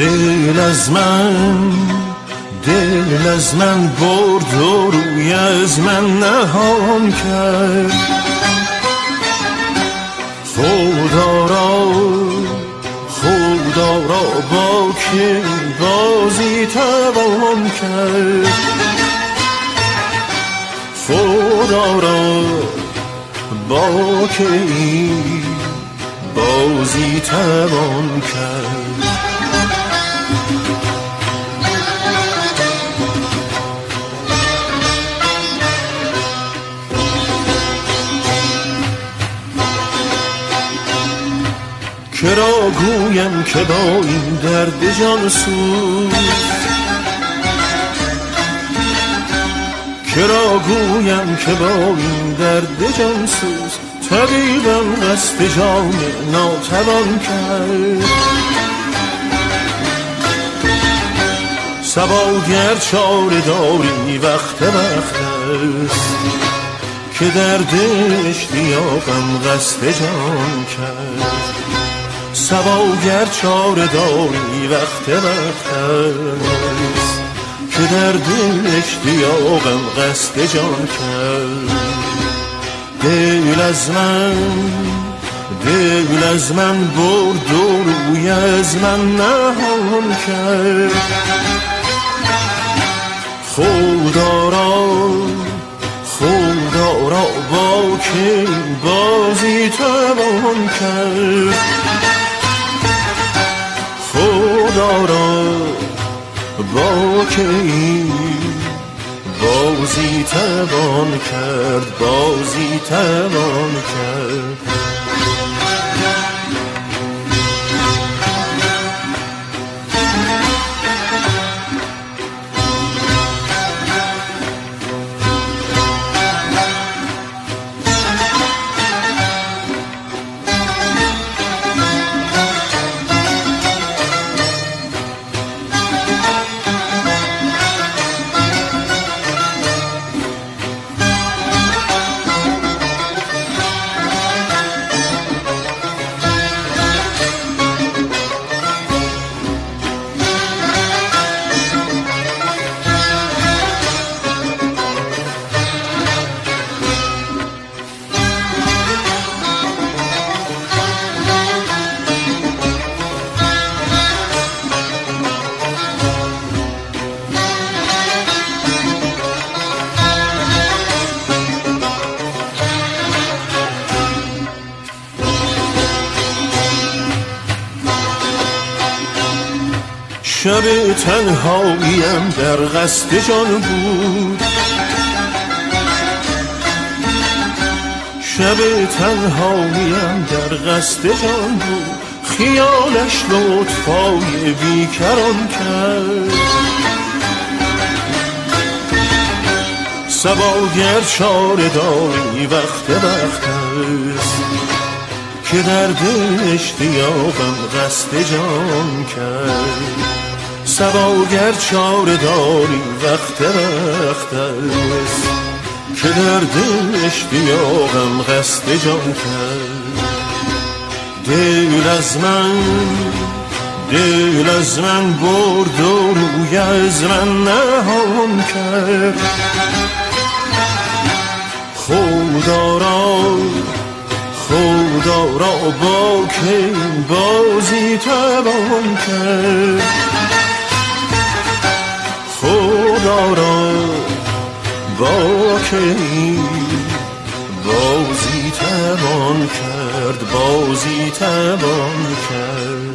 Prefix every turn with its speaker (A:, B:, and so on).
A: دل از من برد و روی از من نهان کرد. خدا را با که بازی توان کرد. خدا را با که بازی توان کرد. کرا گویم که با این درد جان سوز، کرا گویم که با این درد جان سوز، طبیبم قصد جان ناتوان کرد. صبا گر چاره داری وقت است که درد اشتیاقم قصد جان کرد. صبا گر چاره داری وقت است که درد اشتیاقم قصد جان کرد. دل از من برد و روی از من نهان کرد. خدا را با که بازی توان کرد. خدا را با که بازی توان کرد، بازی توان کرد. شب تنهاییم در قصد جان بود، شب تنهاییم در قصد جان بود. خیالش لطفای بیکران کرد. صبا گر چاره داری وقت است که درد اشتیاقم قصد جان کرد. صبا گر چاره داری وقت است که درد اشتیاقم قصد جان کرد. دل از من برد و روی از من نهان کرد. خدا را با که بازی توان کرد. خدا را با که بازی توان کرد، بازی توان کرد.